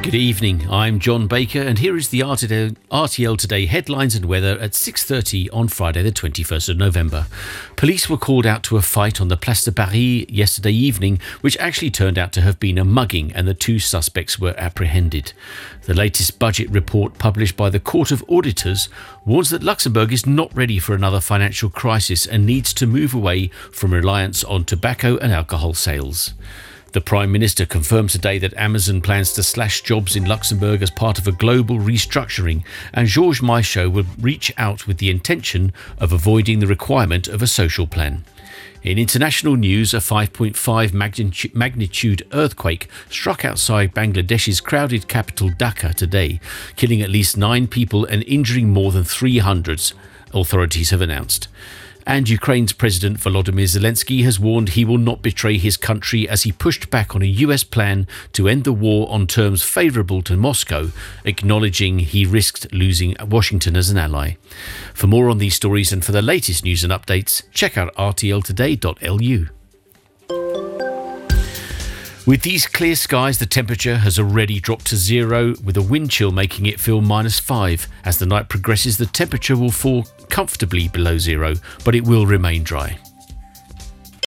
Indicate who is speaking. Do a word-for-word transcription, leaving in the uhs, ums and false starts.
Speaker 1: Good evening, I'm John Baker and here is the R T L Today headlines and weather at six thirty on Friday the twenty-first of November. Police were called out to a fight on the Place de Paris yesterday evening, which actually turned out to have been a mugging, and the two suspects were apprehended. The latest budget report published by the Court of Auditors warns that Luxembourg is not ready for another financial crisis and needs to move away from reliance on tobacco and alcohol sales. The Prime Minister confirmed today that Amazon plans to slash jobs in Luxembourg as part of a global restructuring, and Georges Michaud will reach out with the intention of avoiding the requirement of a social plan. In international news, a five point five magnitude earthquake struck outside Bangladesh's crowded capital Dhaka today, killing at least nine people and injuring more than three hundred, authorities have announced. And Ukraine's President Volodymyr Zelensky has warned he will not betray his country as he pushed back on a U S plan to end the war on terms favourable to Moscow, acknowledging he risked losing Washington as an ally. For more on these stories and for the latest news and updates, check out r t l today dot l u. With these clear skies, the temperature has already dropped to zero, with a wind chill making it feel minus five. As the night progresses, the temperature will fall comfortably below zero, but it will remain dry.